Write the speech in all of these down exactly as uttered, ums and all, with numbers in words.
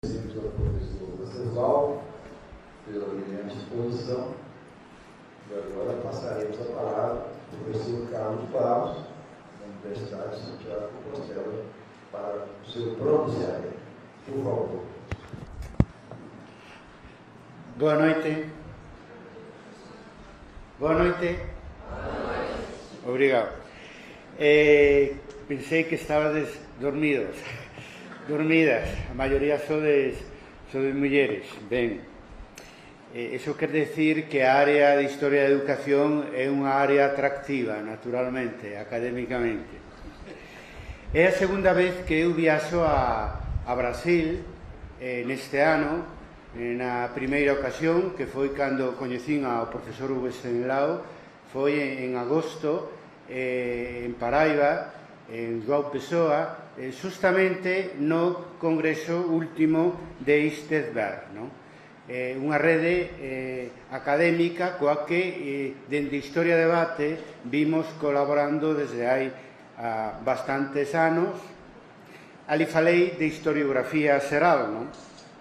Pela professora Westerval, pela brilhante exposição. E agora passaremos a palavra ao professor Carlos Barros, da Universidade de Santiago de Compostela, para o seu pronunciamento. Por favor. Boa noite. Boa noite. Obrigado. Eh, pensei que estabades dormidos. Dormidas, a maioría sodes, sodes mulleres. Ben, eh, eso quer decir que a área de Historia da Educación é unha área atractiva, naturalmente, académicamente. É a segunda vez que eu viaxo a, a Brasil eh, neste ano, eh, na primeira ocasión, que foi cando coñecín ao profesor Westerval, foi en, en agosto, eh, en Paraiba, en João Pessoa, eh, justamente no congreso último de Istedberg, non? Eh, unha rede eh, académica coa que, eh, dende Historia e Debate, vimos colaborando desde hai ah, bastantes anos. Ali falei de historiografía xeral, non?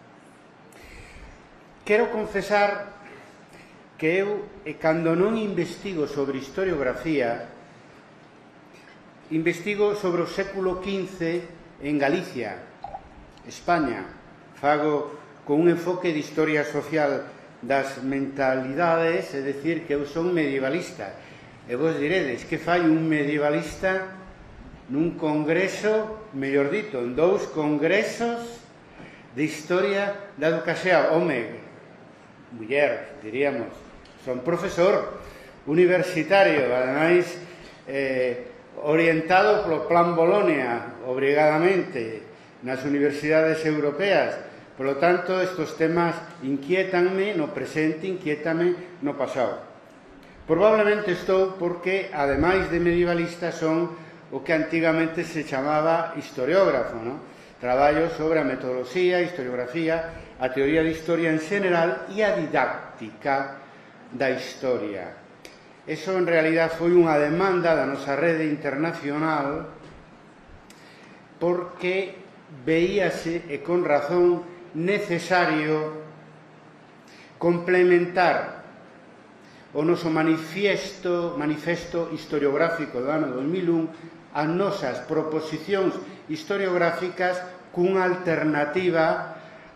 Quero confesar que eu, e cando non investigo sobre historiografía, investigo sobre o século quince en Galicia, España. Fago con un enfoque de historia social das mentalidades, é dicir, que eu son medievalista. E vos diredes, que fai un medievalista nun congreso, mellor dito, en dous congresos de historia da educación? Home, muller, diríamos, son profesor universitario, ademais, eh, orientado polo Plan Bolonia, obrigadamente, nas universidades europeas. Por lo tanto, estes temas inquietanme no presente, inquiétame no pasado. Probablemente estou porque, ademais de medievalista, son o que antigamente se chamaba historiógrafo, non? Traballo sobre a metodoloxía, a historiografía, a teoría de historia en general e a didáctica da historia. Eso, en realidad, foi unha demanda da nosa rede internacional porque veíase, e con razón, necesario complementar o noso manifiesto, manifesto historiográfico do ano dos mil un as nosas proposicións historiográficas cunha alternativa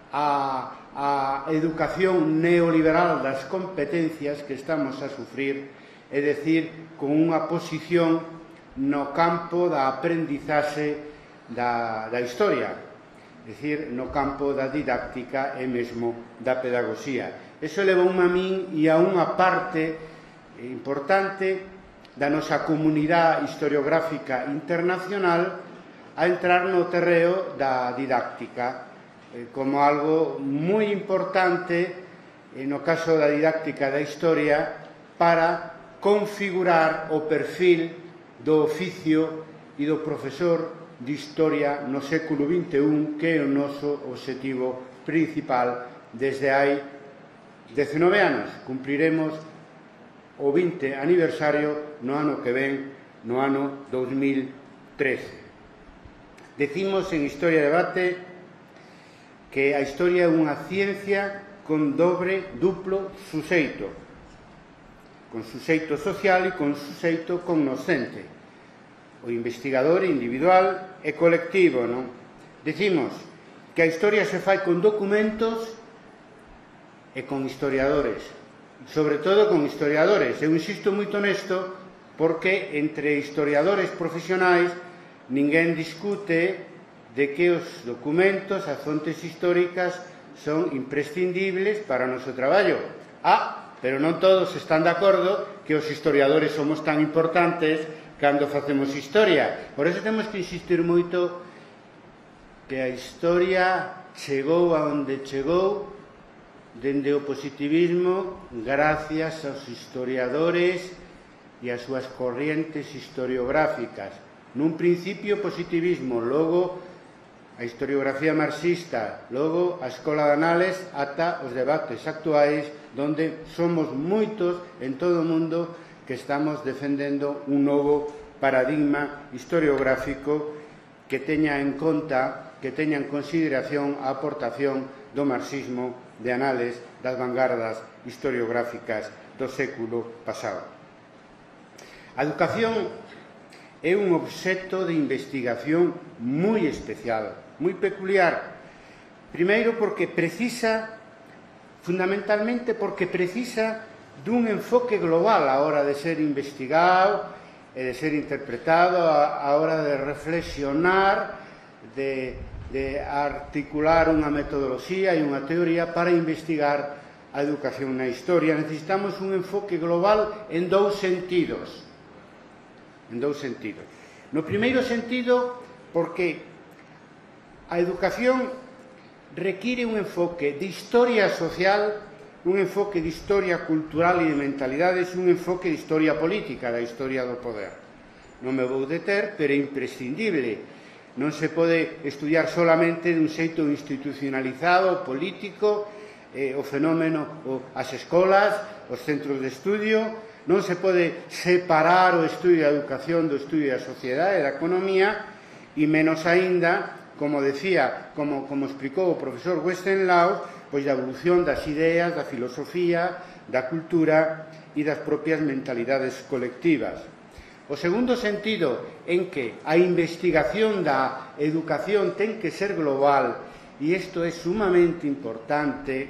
á, á educación neoliberal das competencias que estamos a sufrir, é dicir, con unha posición no campo da aprendizaxe da, da historia, é dicir, no campo da didáctica e mesmo da pedagogía. Eso levoume a min e a unha parte importante da nosa comunidade historiográfica internacional a entrar no terreo da didáctica eh, como algo moi importante, eh, no caso da didáctica da historia, para configurar o perfil do oficio e do profesor de historia no século vinte e un, que é o noso obxectivo principal desde hai dezenove anos. Cumpriremos o vinte aniversario no ano que ven, no ano dos mil trece. Decimos en Historia e Debate que a historia é unha ciencia con dobre, duplo suxeito, con suxeito social e con suxeito cognoscente. O investigador individual e colectivo, non? Decimos que a historia se fai con documentos e con historiadores, sobre todo con historiadores. Eu insisto moito nesto porque entre historiadores profesionais ninguén discute de que os documentos, as fontes históricas, son imprescindibles para o noso traballo. Ah, pero non todos están de acordo que os historiadores somos tan importantes cando facemos historia. Por eso temos que insistir moito que a historia chegou a onde chegou dende o positivismo gracias aos historiadores e ás súas corrientes historiográficas. Nun principio positivismo, logo a historiografía marxista, logo a escola de anales ata os debates actuais, donde somos moitos en todo o mundo que estamos defendendo un novo paradigma historiográfico que teña en conta que teñan consideración a aportación do marxismo de anales das vanguardas historiográficas do século pasado. A educación é un obxecto de investigación moi especial, moi peculiar. Primeiro porque precisa, fundamentalmente porque precisa dun enfoque global a hora de ser investigado e de ser interpretado, a hora de reflexionar, de, de articular unha metodoloxía e unha teoría para investigar a educación na historia. Necesitamos un enfoque global en dous sentidos. En dous sentidos. No primeiro sentido, porque a educación require un enfoque de historia social, un enfoque de historia cultural e de mentalidades, un enfoque de historia política, da historia do poder. Non me vou deter, pero é imprescindible. Non se pode estudiar solamente dun xeito institucionalizado, político, eh, o fenómeno, o, as escolas, os centros de estudio. Non se pode separar o estudio da educación do estudio da sociedade e da economía, e menos aínda, como decía, como, como explicou o profesor Westenlaus, pois da evolución das ideas, da filosofía, da cultura e das propias mentalidades colectivas. O segundo sentido en que a investigación da educación ten que ser global, e isto é sumamente importante,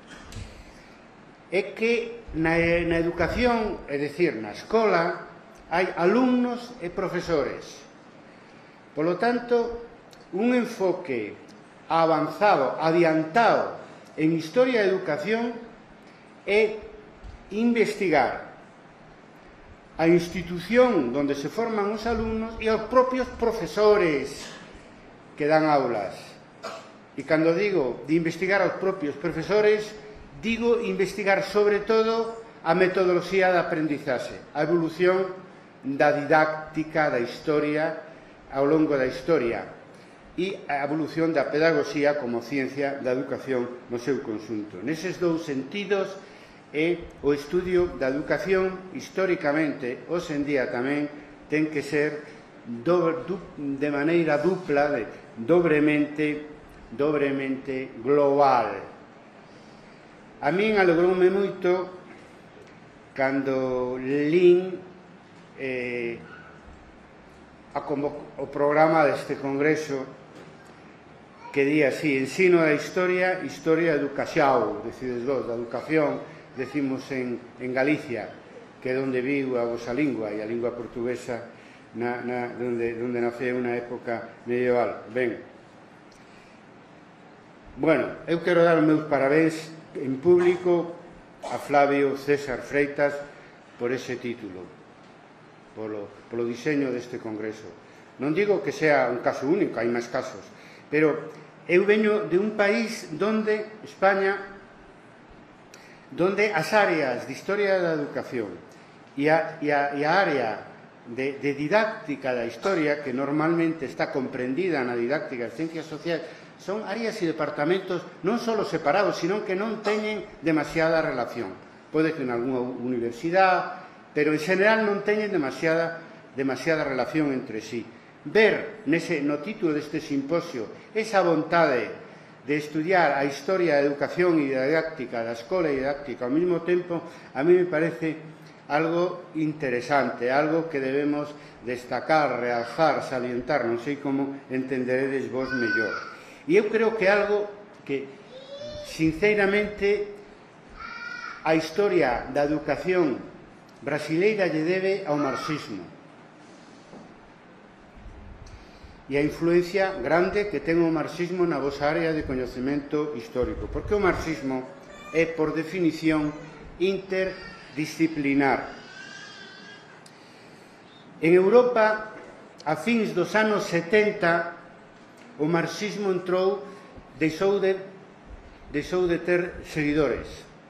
é que na, na educación, é dicir, na escola, hai alumnos e profesores. Por lo tanto, un enfoque avanzado, adiantado en historia da educación é investigar a institución onde se forman os alumnos e os propios profesores que dan aulas. E cando digo de investigar aos propios profesores, digo investigar sobre todo a metodoloxía da aprendizaxe, a evolución da didáctica da historia ao longo da historia e a evolución da pedagogía como ciencia da educación no seu conxunto. Neses dous sentidos é o estudio da educación históricamente, hoxe en día tamén, ten que ser do, du, de maneira dupla, de, dobremente, dobremente global. A min alegroume moito cando lín eh, a convo, o programa deste congreso que di así: ensino da historia, historia educación, decides vos, da educación, decimos en, en Galicia, que é onde viu a vosa lingua, e a lingua portuguesa na, na, donde, donde nace unha época medieval. Ben, bueno, eu quero dar os meus parabéns en público a Flavio César Freitas por ese título, polo, polo diseño deste congreso. Non digo que sea un caso único, hai máis casos, pero eu veño de un país donde, España, donde as áreas de historia da educación e a, e a, e a área de, de didáctica da historia, que normalmente está comprendida na didáctica das ciencias sociais, son áreas e departamentos non só separados, sino que non teñen demasiada relación. Pode que en algunha universidade, pero en general non teñen demasiada, demasiada relación entre sí. Ver nese, no título deste simposio esa vontade de estudiar a historia da educación e da didáctica, da escola e didáctica ao mesmo tempo, a mí me parece algo interesante, algo que debemos destacar, realzar, salientar, non sei como entenderedes vos mellor. E eu creo que algo que, sinceramente, a historia da educación brasileira lle debe ao marxismo e a influencia grande que ten o marxismo na vosa área de coñecemento histórico, porque o marxismo é, por definición, interdisciplinar. En Europa, a fins dos anos setenta, o marxismo entrou, deixou de, deixou de ter seguidores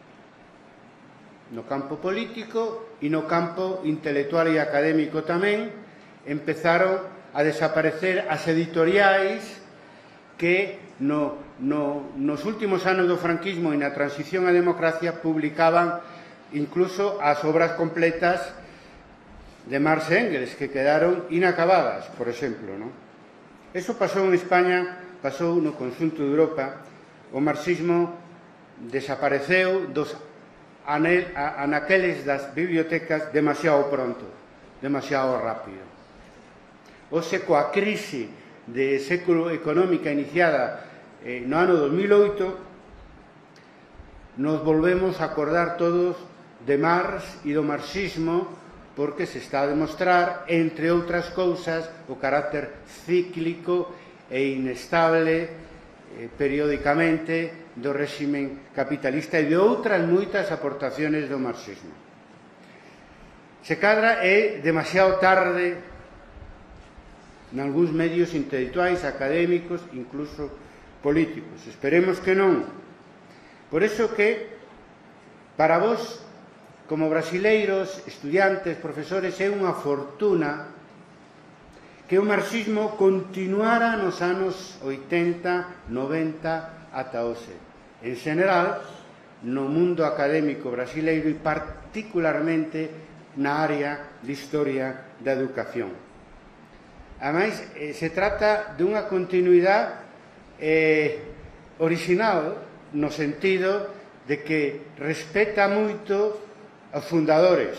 no campo político e no campo intelectual e académico tamén. Empezaron a desaparecer as editoriais que no, no, nos últimos anos do franquismo e na transición á democracia publicaban incluso as obras completas de Marx e Engels, que quedaron inacabadas, por exemplo, ¿no? Eso pasou en España pasou no conxunto de Europa, o marxismo desapareceu dos anaqueles das bibliotecas demasiado pronto, demasiado rápido. Hoxe, coa crise de século económica iniciada eh, no ano dos mil oito, nos volvemos a acordar todos de Marx e do marxismo, porque se está a demostrar, entre outras cousas, o carácter cíclico e inestable eh, periódicamente do réximen capitalista e de outras moitas aportaciones do marxismo. Se cadra é demasiado tarde nalgúns medios intelectuais, académicos, incluso políticos. Esperemos que non. Por iso que, para vos, como brasileiros, estudiantes, profesores, é unha fortuna que o marxismo continuara nos anos oitenta, noventa ata hoxe. En general, no mundo académico brasileiro e particularmente na área de historia da educación. Ademais, eh, se trata dunha continuidade eh, original no sentido de que respeta moito aos fundadores,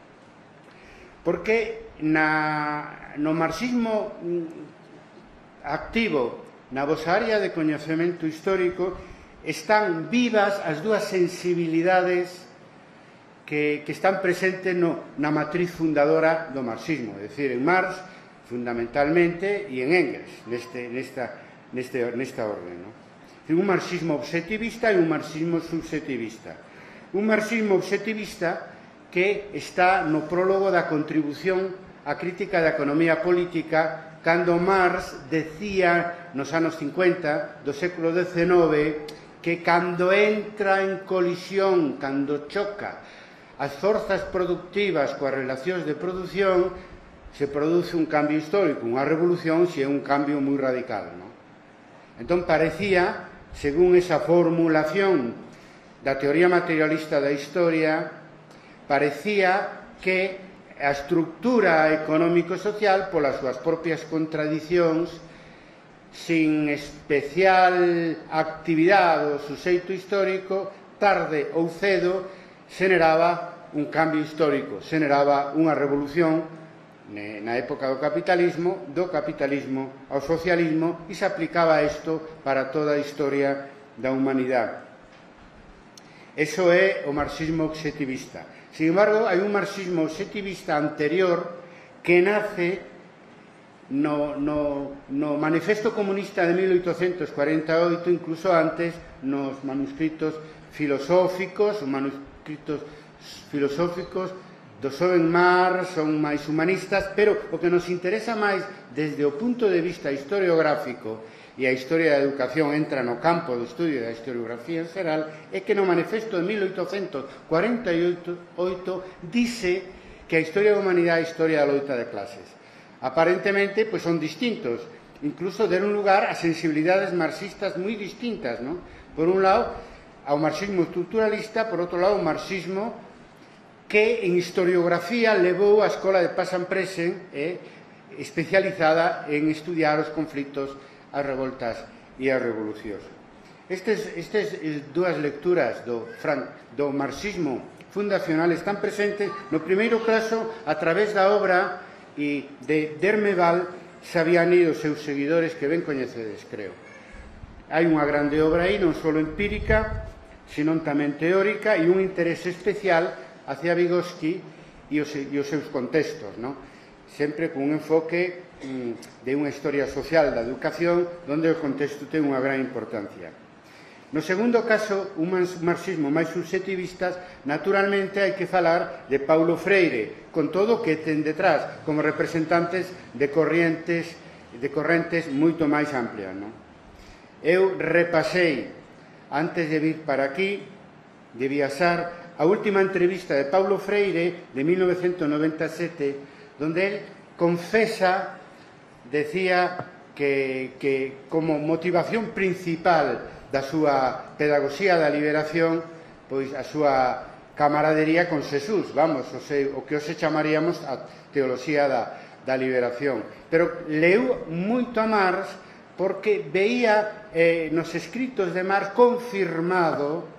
porque na, no marxismo activo, na vosa área de coñecemento histórico, están vivas as dúas sensibilidades que, que están presentes no, na matriz fundadora do marxismo, é dicir, en Marx fundamentalmente e en Engels, neste, nesta, neste, nesta orden, no? Un marxismo obxectivista e un marxismo subxectivista. Un marxismo obxectivista que está no prólogo da contribución á crítica da economía política, cando Marx decía nos anos cincuenta do século dezenove que cando entra en colisión, cando choca as forzas productivas coas relacións de produción, se produce un cambio histórico, unha revolución, se é un cambio moi radical, non? Entón parecía, según esa formulación da teoría materialista da historia, parecía que a estructura económico-social, polas súas propias contradicións, sin especial actividade do suxeito histórico, tarde ou cedo, xeneraba un cambio histórico, xeneraba unha revolución na época do capitalismo, do capitalismo ao socialismo, e se aplicaba isto para toda a historia da humanidade. Eso é o marxismo obxectivista. Sin embargo, hai un marxismo obxectivista anterior que nace no, no, no Manifesto Comunista de mil oitocentos cuarenta e oito, incluso antes, nos manuscritos filosóficos, os manuscritos filosóficos do xoven Marx, son máis humanistas, pero o que nos interesa máis desde o punto de vista historiográfico, e a historia da educación entra no campo do estudio da historiografía en xeral, é que no Manifesto de mil oitocentos cuarenta e oito dice que a historia da humanidade é a historia da loita de clases. Aparentemente, pois son distintos, incluso deron lugar a sensibilidades marxistas moi distintas, non? Por un lado, ao marxismo estructuralista, por outro lado, o marxismo que en historiografía levou a escola de Pasan-Presen, eh, especializada en estudiar os conflitos, as revoltas e as revolucións. Estes, estes dúas lecturas do, do marxismo fundacional están presentes no primeiro caso a través da obra e de Dermeval, Saviani e os seus seguidores, que ben coñecedes, creo. Hai unha grande obra aí, non só empírica, senón tamén teórica, e un interese especial hacia Vygotsky e os, e os seus contextos, non? Sempre con un enfoque mm, de unha historia social da educación, onde o contexto ten unha gran importancia. No segundo caso, un marxismo máis subxectivista, naturalmente hai que falar de Paulo Freire, con todo o que ten detrás, como representantes de corrientes, de correntes moito máis amplias, non? Eu repasei, antes de vir para aquí, de viaxar, a última entrevista de Paulo Freire de mil novecentos noventa e sete, donde él confesa, decía que, que como motivación principal da súa pedagogía da liberación, pois a súa camaradería con Xesús, vamos, o, se, o que hoxe chamaríamos a teoloxía da, da liberación. Pero leu moito a Marx porque veía eh, nos escritos de Marx confirmado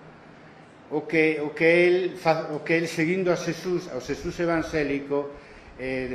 o que, o que, el, o que el seguindo a Xesús, ao Xesús evangélico, eh,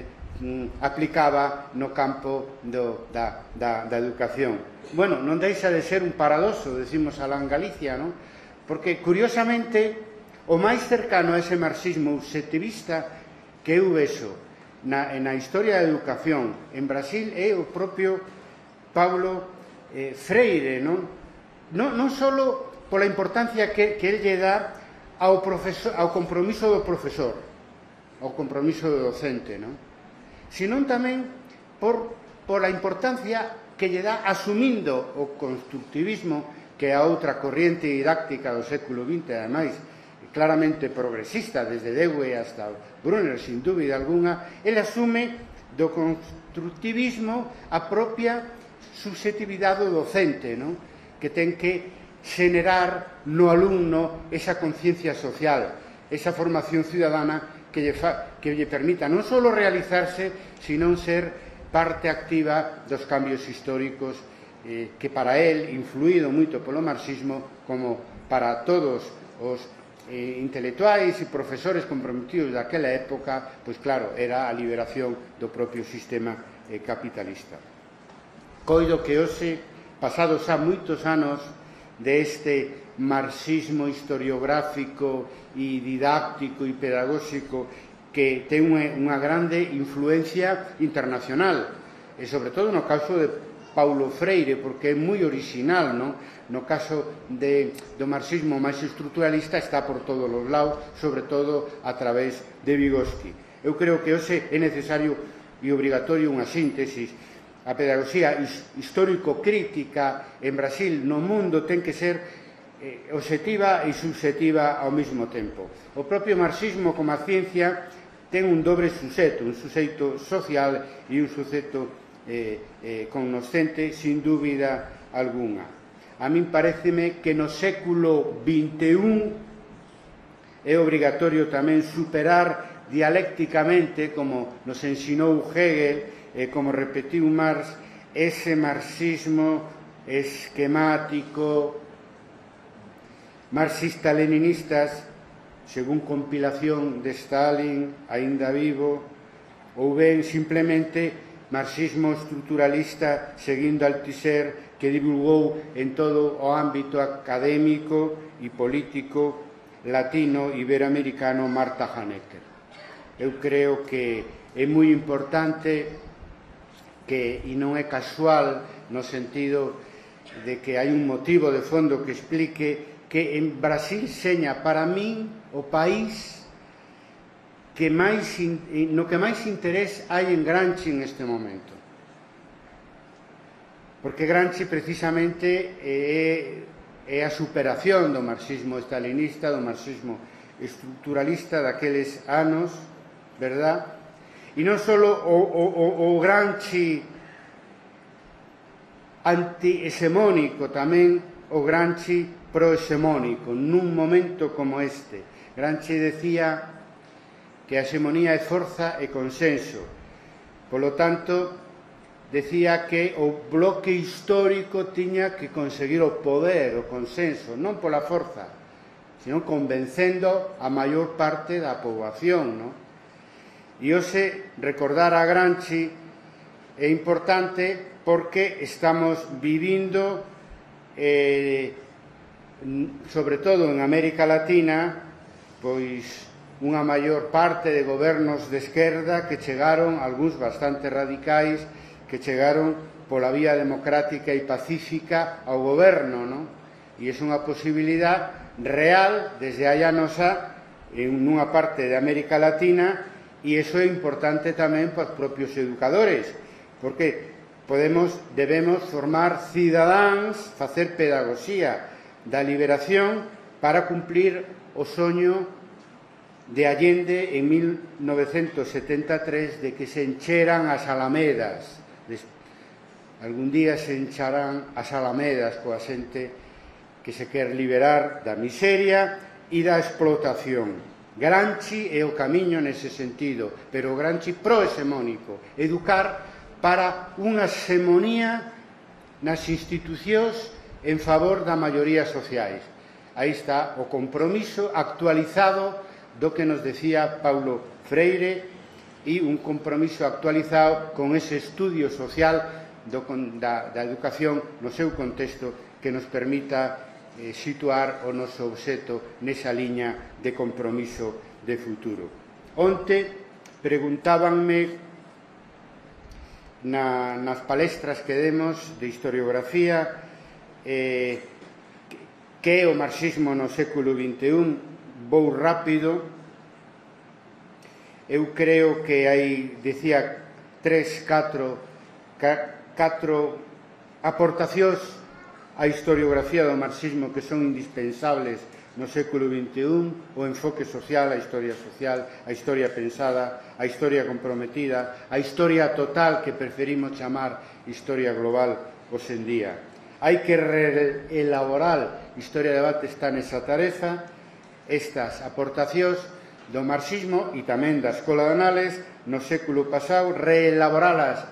aplicaba no campo do, da, da, da educación. Bueno, non deixa de ser un paradoxo, decimos alá en Galicia, non? Porque, curiosamente, o máis cercano a ese marxismo obxectivista que eu vexo na, na historia da educación en Brasil é o propio Paulo eh, Freire, non? Non, non só pola importancia que, que el lle dá ao, profesor, ao compromiso do profesor, ao compromiso do docente, non? Senón tamén por, por a importancia que lle dá asumindo o constructivismo, que é a outra corriente didáctica do século vinte, ademais, claramente progresista, desde Dewey hasta Brunner, sin dúbida alguna, ele asume do constructivismo a propia subxetividade do docente, non? Que ten que xenerar no alumno esa conciencia social, esa formación ciudadana que lle, fa, que lle permita non só realizarse, sino ser parte activa dos cambios históricos eh, que para él, influído moito polo marxismo, como para todos os eh, intelectuais e profesores comprometidos daquela época, pois claro, era a liberación do propio sistema eh, capitalista. Coido que hoxe, pasados xa moitos anos deste marxismo historiográfico e didáctico e pedagóxico que ten unha, unha grande influencia internacional, e sobre todo no caso de Paulo Freire, porque é moi original, non? No caso de, do marxismo máis estruturalista está por todos os lados, sobre todo a través de Vygotsky. Eu creo que hoxe é necesario e obrigatorio unha síntesis. A pedagogía histórico-crítica en Brasil, no mundo, ten que ser eh, obxectiva e subxectiva ao mesmo tempo. O propio marxismo como a ciencia ten un dobre suxeto, un suxeito social e un suxeito eh, eh, cognoscente, sin dúbida alguna. A min pareceme que no século vinte e un é obrigatorio tamén superar dialécticamente, como nos ensinou Hegel, eh, como repetiu Marx, ese marxismo esquemático, marxista-leninistas, según compilación de Stalin, aínda vivo, ou ben simplemente marxismo estruturalista seguindo Althusser, que divulgou en todo o ámbito académico e político latino iberoamericano Marta Hanecker. Eu creo que é moi importante que, e non é casual no sentido de que hai un motivo de fondo que explique que en Brasil seña para min o país que máis, no que máis interés hai en Gramsci neste momento. Porque Gramsci precisamente é, é a superación do marxismo stalinista, do marxismo estruturalista daqueles anos, verdad? E non só o, o, o, o Gramsci anti-hexemónico, tamén o Gramsci prohexemónico, nun momento como este. Gramsci decía que a hexemonía é forza e consenso. Polo tanto, decía que o bloque histórico tiña que conseguir o poder, o consenso, non pola forza, sino convencendo a maior parte da poboación, non? E hoxe recordar a Gramsci é importante porque estamos vivindo eh, sobre todo en América Latina, pois unha maior parte de gobernos de esquerda que chegaron, algúns bastante radicais, que chegaron pola vía democrática e pacífica ao goberno, non? E é unha posibilidade real desde hai anos xa en unha parte de América Latina, e iso é importante tamén para os propios educadores, porque podemos, debemos formar cidadáns, facer pedagogía da liberación para cumplir o soño de Allende en mil novecentos setenta e tres de que se encheran as alamedas. Algún día se encharán as alamedas coa xente que se quer liberar da miseria e da explotación. Gramsci é o camiño nese sentido, pero Gramsci prohexemónico, educar para unha hexemonía nas institucións en favor da maioría sociais. Aí está o compromiso actualizado do que nos decía Paulo Freire e un compromiso actualizado con ese estudio social do, da, da educación no seu contexto que nos permita eh, situar o noso obxecto nesa liña de compromiso de futuro. Onte preguntábanme na, nas palestras que demos de historiografía eh, que é o marxismo no século vinte e un. Vou rápido. Eu creo que hai, decía, tres, catro, catro aportacións á historiografía do marxismo que son indispensables no século vinte e un: o enfoque social, a historia social, a historia pensada, a historia comprometida, a historia total que preferimos chamar historia global hoxendía. Hai que reelaborar, Historia de Debate está nesa tarefa, estas aportacións do marxismo e tamén da Escola de Anales no século pasado, reelaboralas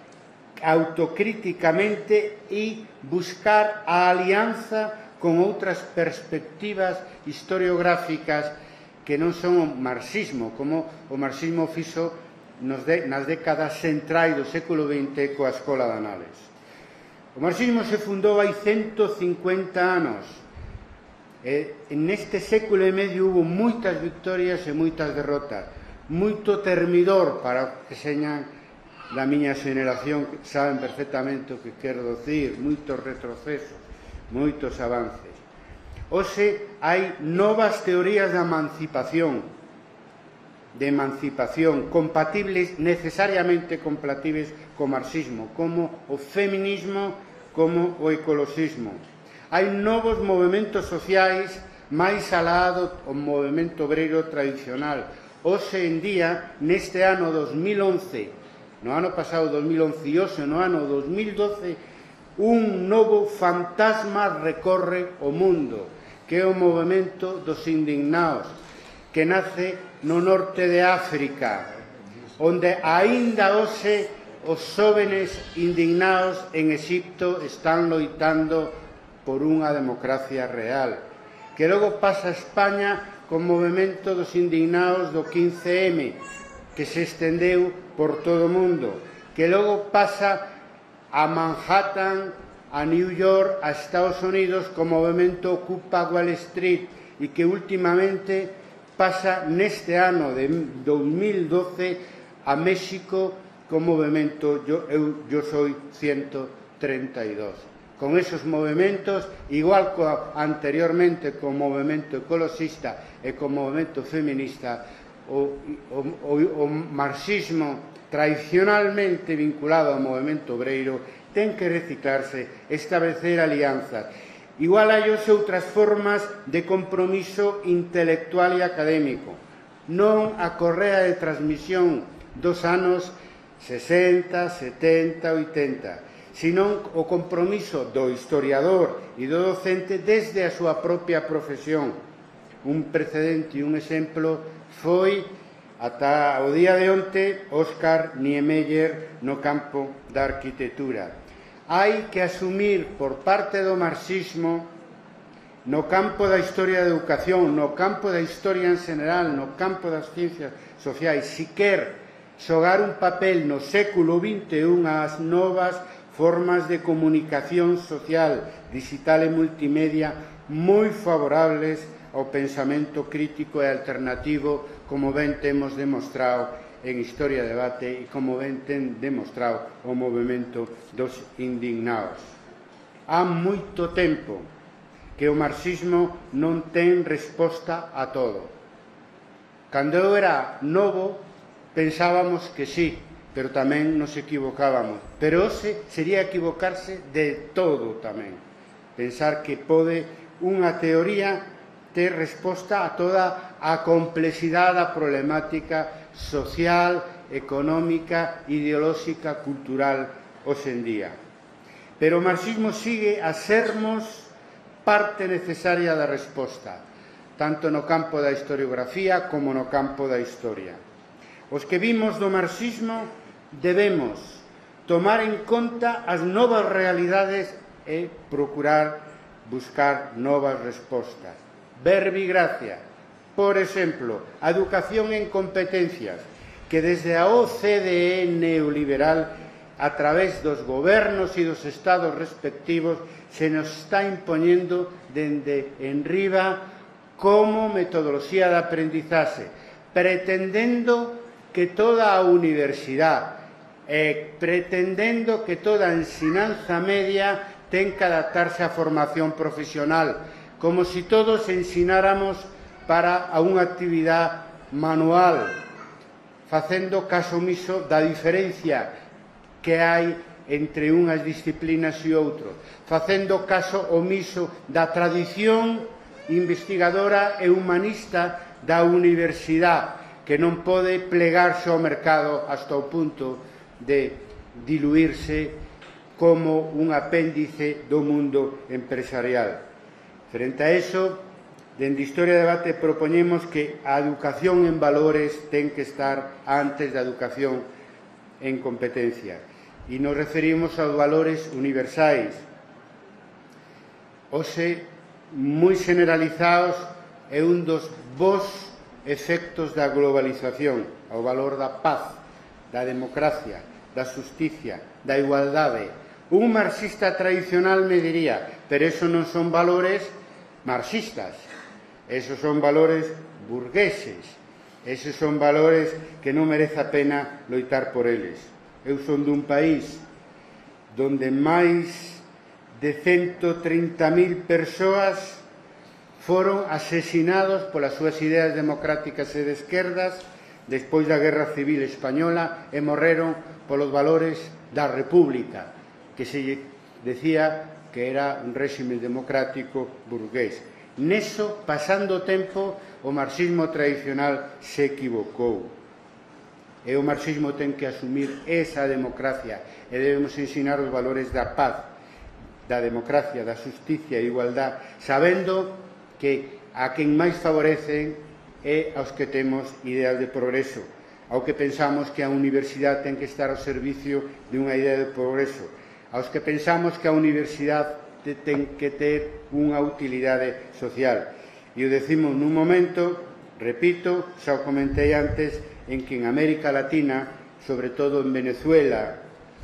autocríticamente e buscar a alianza con outras perspectivas historiográficas que non son o marxismo, como o marxismo fixo nas décadas centrais do século vinte coa Escola de Anales. O marxismo se fundou hai ciento cincuenta anos. E neste século e medio hubo moitas victorias e moitas derrotas, moito termidor para os que señan da miña xeneración, que saben perfectamente o que quero dicir, moitos retrocesos, moitos avances. Hoxe hai novas teorías de emancipación, de emancipación compatibles, necesariamente compatibles co marxismo, como o feminismo, como o ecoloxismo. Hai novos movementos sociais máis alá do movemento obreiro tradicional. Hoxe en día, neste ano dos mil once, no ano pasado dos mil once e hoxe no ano dos mil doce, un novo fantasma recorre o mundo, que é o movemento dos indignados, que nace no norte de África, onde aínda hoxe os xóvenes indignados en Exipto están loitando por unha democracia real, que logo pasa a España con o movemento dos indignados do quince eme, que se estendeu por todo o mundo, que logo pasa a Manhattan, a New York, a Estados Unidos con o movemento Ocupa Wall Street, e que últimamente pasa neste ano de dos mil doce a México con o movemento Yo, eu, yo Soy ciento treinta e dos. Con esos movimentos, igual que anteriormente co movemento ecoloxista e co movemento feminista, o, o, o, o marxismo tradicionalmente vinculado ao movemento obreiro ten que reciclarse, establecer alianzas. Igual hai outras formas de compromiso intelectual e académico, non a correa de transmisión dos anos sesenta, setenta, oitenta, senón o compromiso do historiador e do docente desde a súa propia profesión. Un precedente e un exemplo foi, ata o día de onte, Óscar Niemeyer no campo da arquitectura. Hai que asumir por parte do marxismo, no campo da historia da educación, no campo da historia en general, no campo das ciencias sociais, si quer xogar un papel no século vinte e un ás novas formas de comunicación social, digital e multimedia moi favorables ao pensamento crítico e alternativo, como ben temos demostrado en Historia de Debate e como ben ten demostrado o movemento dos indignados. Há moito tempo que o marxismo non ten resposta a todo. Cando eu era novo, pensábamos que sí, pero tamén nos equivocábamos. Pero hoxe sería equivocarse de todo tamén. Pensar que pode unha teoría ter resposta a toda a complexidade da problemática social, económica, ideolóxica, cultural hoxe en día. Pero o marxismo sigue a sermos parte necesaria da resposta, tanto no campo da historiografía como no campo da historia. Os que vimos do marxismo debemos tomar en conta as novas realidades e procurar buscar novas respostas. Verbigracia, por exemplo, a educación en competencias, que desde a O C D E neoliberal, a través dos gobernos e dos estados respectivos, se nos está impoñendo dende enriba como metodoloxía de aprendizaxe, pretendendo que toda a universidade e pretendendo que toda a ensinanza media ten que adaptarse á formación profesional, como se todos ensináramos para a unha actividade manual, facendo caso omiso da diferencia que hai entre unhas disciplinas e outros, facendo caso omiso da tradición investigadora e humanista da universidade, que non pode plegarse ao mercado hasta o punto de diluirse como un apéndice do mundo empresarial. Frente a eso, dende Historia de Debate propoñemos que a educación en valores ten que estar antes da educación en competencia. E nos referimos aos valores universais, hoxe moi generalizados, é un dos bons efectos da globalización, ao valor da paz, da democracia, da justicia, da igualdade. Un marxista tradicional me diría, pero eso non son valores marxistas, esos son valores burgueses, esos son valores que non merece a pena loitar por eles. Eu son dun país donde máis de ciento trinta mil persoas foron asesinados polas súas ideas democráticas e de esquerdas despois da Guerra Civil Española e morreron polos valores da República, que se decía que era un réxime democrático burgués. Neso, pasando o tempo, o marxismo tradicional se equivocou. E o marxismo ten que asumir esa democracia e debemos ensinar os valores da paz, da democracia, da justicia e igualdad, sabendo que a quen máis favorecen é aos que temos ideas de progreso, ao que pensamos que a universidade ten que estar ao servicio de unha idea de progreso, aos que pensamos que a universidade ten que ter unha utilidade social. E o decimos nun momento, repito, xa o comentei antes, en que en América Latina, sobre todo en Venezuela,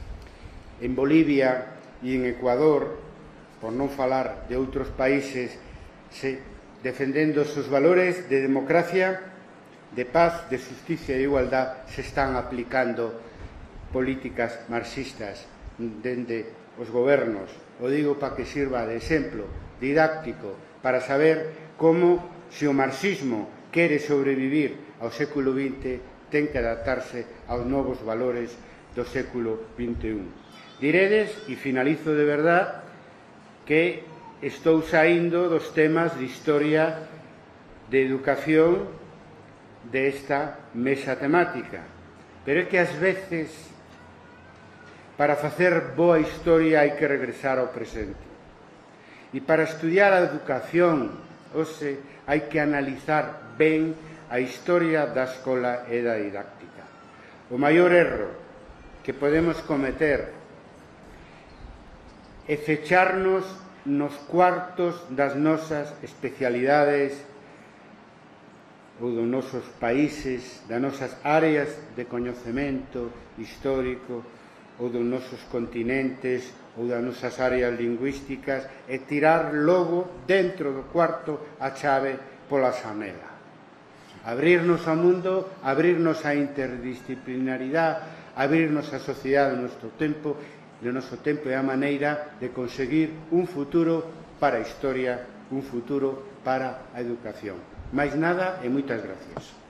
en Bolivia e en Ecuador, por non falar de outros países, se, defendendo os seus valores de democracia, de paz, de justicia e de igualdad, se están aplicando políticas marxistas dende os gobernos. O digo para que sirva de exemplo didáctico para saber como, se o marxismo quere sobrevivir ao século vinte, ten que adaptarse aos novos valores do século vinte e un. Diredes, e finalizo de verdad, que estou saindo dos temas de historia de educación desta mesa temática, pero é que ás veces para facer boa historia hai que regresar ao presente, e para estudiar a educación hoxe hai que analizar ben a historia da escola e da didáctica. O maior erro que podemos cometer é fecharnos nos cuartos das nosas especialidades ou dos nosos países, das nosas áreas de coñecemento histórico ou dos nosos continentes ou das nosas áreas lingüísticas e tirar logo dentro do cuarto a chave pola xanela. Abrirnos ao mundo, abrirnos á interdisciplinaridade, abrirnos á sociedade do noso tempo, do noso tempo e a maneira de conseguir un futuro para a historia, un futuro para a educación. Máis nada e moitas gracias.